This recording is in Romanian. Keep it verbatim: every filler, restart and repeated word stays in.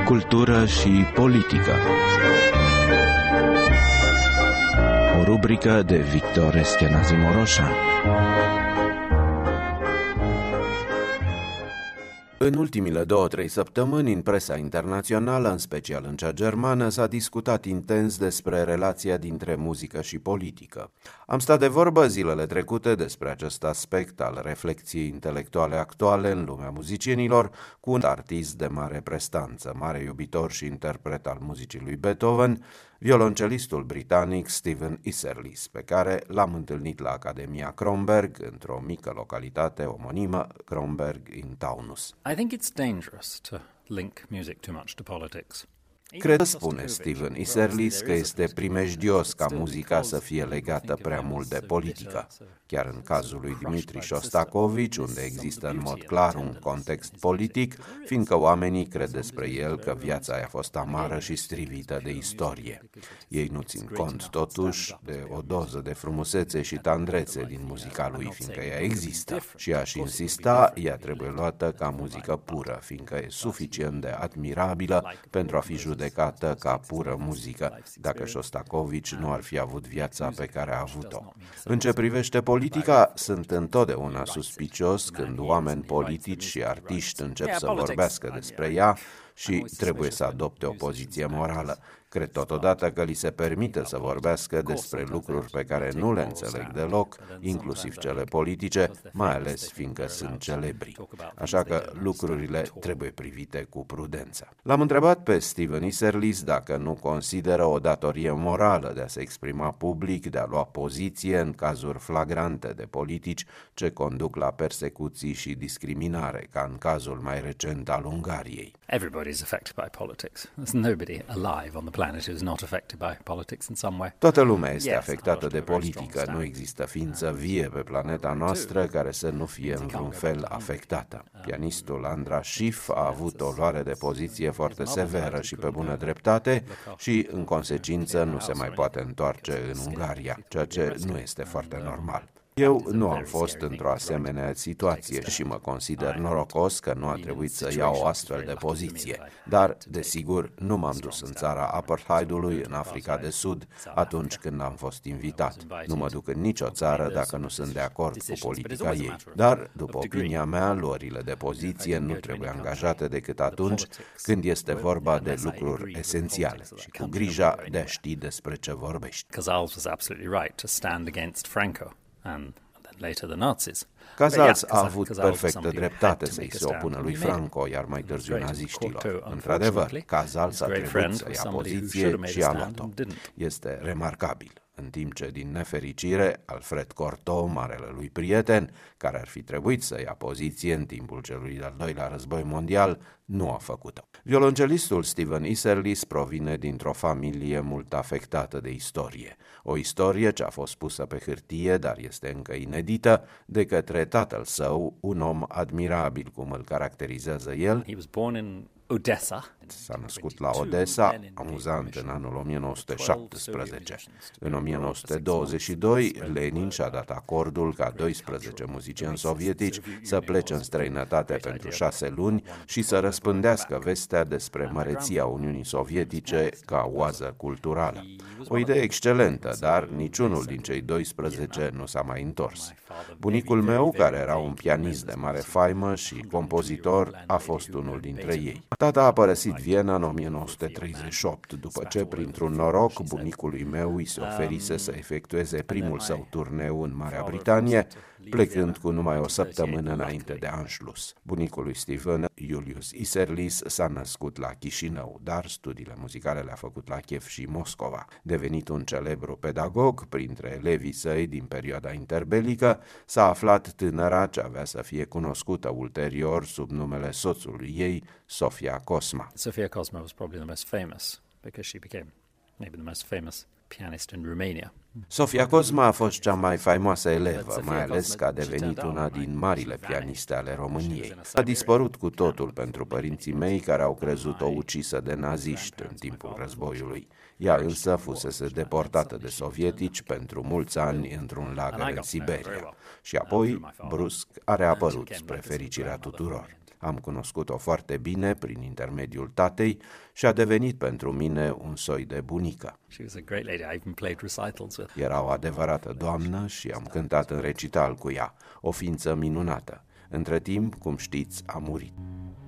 Cultură și politică. O rubrică de Victor Eschenazi Moroșan. În ultimile două-trei săptămâni, în presa internațională, în special în cea germană, s-a discutat intens despre relația dintre muzică și politică. Am stat de vorbă zilele trecute despre acest aspect al reflecției intelectuale actuale în lumea muzicienilor cu un artist de mare prestanță, mare iubitor și interpret al muzicii lui Beethoven, violoncelistul britanic Stephen Isserlis, pe care l-am întâlnit la Academia Kronberg, într-o mică localitate omonimă, Kronberg in Taunus. I think it's dangerous to link music too much to politics. Cred, spune Stephen Isserlis, că este primejdios ca muzica să fie legată prea mult de politică. Chiar în cazul lui Dmitri Shostakovich, unde există în mod clar un context politic, fiindcă oamenii cred despre el că viața a fost amară și strivită de istorie. Ei nu țin cont, totuși, de o doză de frumusețe și tandrețe din muzica lui, fiindcă ea există. Și aș insista, ea trebuie luată ca muzică pură, fiindcă e suficient de admirabilă pentru a fi judecată ca pură muzică, dacă Shostakovich nu ar fi avut viața pe care a avut-o. În ce privește politica, sunt întotdeauna suspicios când oameni politici și artiști încep să vorbească despre ea și trebuie să adopte o poziție morală. Cred totodată că li se permite să vorbească despre lucruri pe care nu le înțeleg deloc, inclusiv cele politice, mai ales fiindcă sunt celebri. Așa că lucrurile trebuie privite cu prudență. L-am întrebat pe Stephen Isserlis dacă nu consideră o datorie morală de a se exprima public, de a lua poziție în cazuri flagrante de politici ce conduc la persecuții și discriminare, ca în cazul mai recent al Ungariei. Everybody is affected by politics. There's nobody alive on the planet who is not affected by politics in some way. Toată lumea este afectată de politică. Nu există ființă vie pe planeta noastră care să nu fie în vreun fel afectată. Pianistul Andras Schiff a avut o luare de poziție foarte severă și pe bună dreptate și, în consecință, nu se mai poate întoarce în Ungaria, ceea ce nu este foarte normal. Eu nu am fost într-o asemenea situație și mă consider norocos că nu a trebuit să iau o astfel de poziție. Dar, desigur, nu m-am dus în țara apartheidului, în Africa de Sud, atunci când am fost invitat. Nu mă duc în nicio țară dacă nu sunt de acord cu politica ei. Dar, după opinia mea, luările de poziție nu trebuie angajate decât atunci când este vorba de lucruri esențiale și cu grija de a ști despre ce vorbești. Casals was absolutely right to stand against Franco. And then later the Nazis. Casals a avut perfectă dreptate să-i se opună lui Franco, iar mai târziu naziștilor. Într-adevăr, Casals a trebuit să ia poziție și a luat-o. Este remarcabil. În timp ce, din nefericire, Alfred Cortot, marele lui prieten, care ar fi trebuit să ia poziție în timpul celui de-al doilea război mondial, nu a făcut-o. Violoncelistul Stephen Isserlis provine dintr-o familie mult afectată de istorie. O istorie ce a fost pusă pe hârtie, dar este încă inedită, de către tatăl său, un om admirabil, cum îl caracterizează el. He was born in Odessa. S-a născut la Odessa, amuzant, în anul o mie nouă sute șaptesprezece. În o mie nouă sute douăzeci și doi, Lenin și-a dat acordul ca doisprezece muzicieni sovietici să plece în străinătate pentru șase luni și să răspândească vestea despre măreția Uniunii Sovietice ca oază culturală. O idee excelentă, dar niciunul din cei doisprezece nu s-a mai întors. Bunicul meu, care era un pianist de mare faimă și compozitor, a fost unul dintre ei. Tata a părăsit Viena în o mie nouă sute treizeci și opt, după ce, printr-un noroc, bunicului meu îi se oferise să efectueze primul său turneu în Marea Britanie, plecând cu numai o săptămână înainte de Anschluss. Bunicul lui Stephen, Julius Isserlis, s-a născut la Chișinău, dar studiile muzicale le-a făcut la Kiev și Moscova. Devenit un celebru pedagog, printre elevii săi din perioada interbelică, s-a aflat tânăra ce avea să fie cunoscută ulterior sub numele soțului ei, Sofia Cosma. Sofia Cosma was probably the most famous because she became maybe the most famous pianist in Romania. Sofia Cosma a fost cea mai faimoasă elevă, mai ales că a devenit una din marile pianiste ale României. A dispărut cu totul pentru părinții mei, care au crezut-o ucisă de naziști în timpul războiului. Ea însă fusese deportată de sovietici pentru mulți ani într-un lagăr în Siberia și apoi, brusc, a reapărut spre fericirea tuturor. Am cunoscut-o foarte bine prin intermediul tatei și a devenit pentru mine un soi de bunică. She was a great lady. I even played recitals with her. Era o adevărată doamnă și am cântat în recital cu ea, o ființă minunată. Între timp, cum știți, a murit.